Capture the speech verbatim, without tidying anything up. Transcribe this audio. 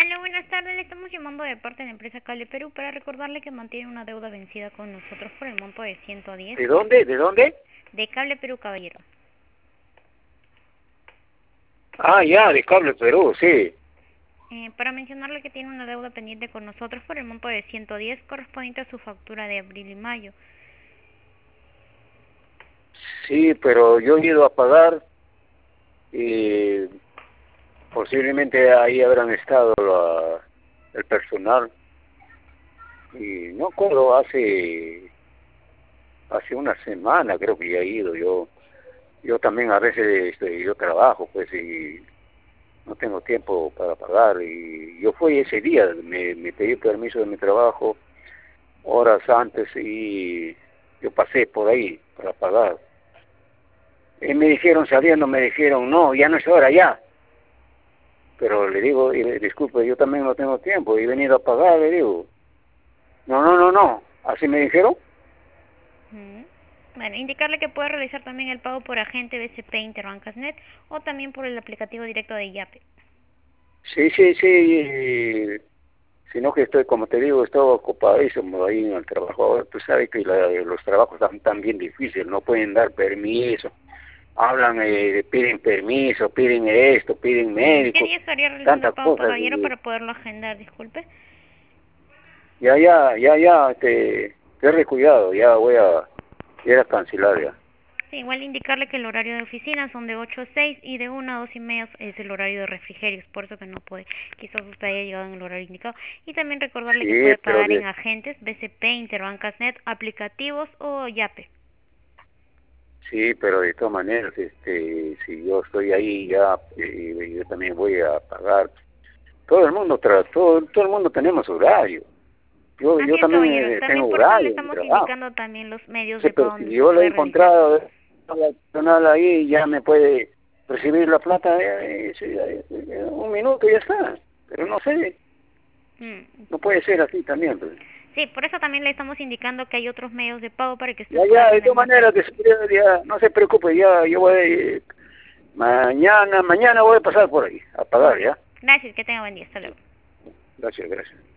Aló, buenas tardes. Le estamos llamando de parte de la empresa Cable Perú para recordarle que mantiene una deuda vencida con nosotros por el monto de ciento diez. ¿De dónde? ¿De dónde? De Cable Perú, caballero. Ah, ya, de Cable Perú, sí. Eh, para mencionarle que tiene una deuda pendiente con nosotros por el monto de ciento diez correspondiente a su factura de abril y mayo. Sí, pero yo he ido a pagar y posiblemente ahí habrán estado la, el personal. Y no acuerdo, hace hace una semana creo que ya he ido. Yo yo también a veces este, yo trabajo, pues, y no tengo tiempo para pagar. Y yo fui ese día, me, me pedí permiso de mi trabajo horas antes y yo pasé por ahí para pagar. Y me dijeron, saliendo, me dijeron, no, ya no es hora, ya. Pero le digo, eh, disculpe, yo también no tengo tiempo, he venido a pagar, le digo. No, no, no, no, así me dijeron. Mm. Bueno, indicarle que puede realizar también el pago por agente B C P Interbancasnet o también por el aplicativo directo de Yape. Sí, sí, sí, eh, sino que estoy, como te digo, estoy ocupadísimo ahí en el trabajo. Ahora tú sabes que la, los trabajos están tan bien difíciles, no pueden dar permiso. Hablan, eh, piden permiso, piden esto, piden Mm. ¿Qué médico, día estaría realizando el tantas pago, cosas. caballero, Y para poderlo agendar? Disculpe. ya, ya, ya, ya, te, te cuidado, ya voy a ir a cancelar ya. Sí, igual indicarle que el horario de oficina son de ocho a seis y de una a dos y media es el horario de refrigerios, por eso que no puede, quizás usted haya llegado en el horario indicado. Y también recordarle que Sí, puede pero pagar en de, agentes, B C P, Interbancasnet, aplicativos o Yape. sí, pero de todas maneras, este, si yo estoy ahí ya, eh, yo también voy a pagar. Todo el mundo, tra todo, todo el mundo tenemos horario. Yo, Así yo es, también caballero. eh, tengo También por eso le horario en mi estamos trabajo. indicando también los medios Sí, de pago pero si donde usted yo lo he puede realizar. encontrado, eh, la personal ahí ya me puede recibir la plata eh, sí, eh, eh, un minuto y ya está. Pero no sé, Mm. no puede ser así también, pues. Sí, por eso también le estamos indicando que hay otros medios de pago para que usted Ya, pueda ya, de tener todas más maneras, de tranquilidad. seguridad, ya, no se preocupe, ya, yo voy, eh, mañana, mañana voy a pasar por ahí, a Muy pagar, bien. ¿ya? Gracias, que tenga buen día. Hasta luego. Gracias, gracias.